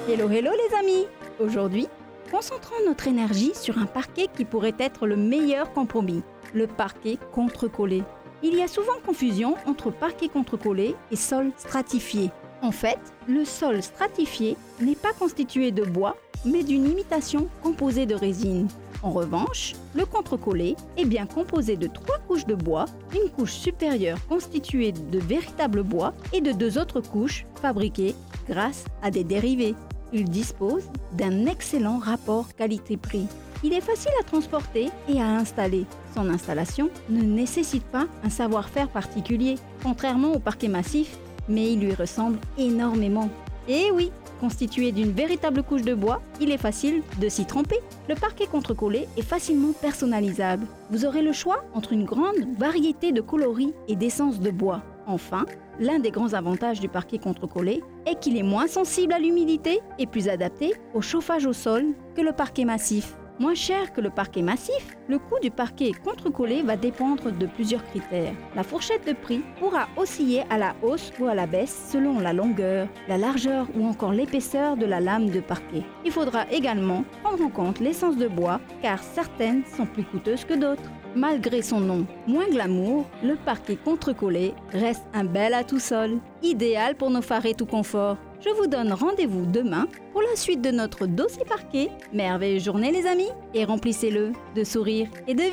Hello hello les amis! Aujourd'hui, concentrons notre énergie sur un parquet qui pourrait être le meilleur compromis, le parquet contre-collé. Il y a souvent confusion entre parquet contre-collé et sol stratifié. En fait, le sol stratifié n'est pas constitué de bois, mais d'une imitation composée de résine. En revanche, le contre-collé est bien composé de 3 couches de bois, une couche supérieure constituée de véritables bois et de 2 autres couches fabriquées grâce à des dérivés. Il dispose d'un excellent rapport qualité-prix. Il est facile à transporter et à installer. Son installation ne nécessite pas un savoir-faire particulier, contrairement au parquet massif, mais il lui ressemble énormément. Et oui, constitué d'une véritable couche de bois, il est facile de s'y tremper. Le parquet contre-collé est facilement personnalisable. Vous aurez le choix entre une grande variété de coloris et d'essences de bois. Enfin, l'un des grands avantages du parquet contre-collé est qu'il est moins sensible à l'humidité et plus adapté au chauffage au sol que le parquet massif. Moins cher que le parquet massif, le coût du parquet contre-collé va dépendre de plusieurs critères. La fourchette de prix pourra osciller à la hausse ou à la baisse selon la longueur, la largeur ou encore l'épaisseur de la lame de parquet. Il faudra également prendre en compte l'essence de bois car certaines sont plus coûteuses que d'autres. Malgré son nom moins glamour, le parquet contre-collé reste un bel atout sol, idéal pour nos farés tout confort. Je vous donne rendez-vous demain pour la suite de notre dossier parquet. Merveilleuse journée les amis et remplissez-le de sourires et de vie.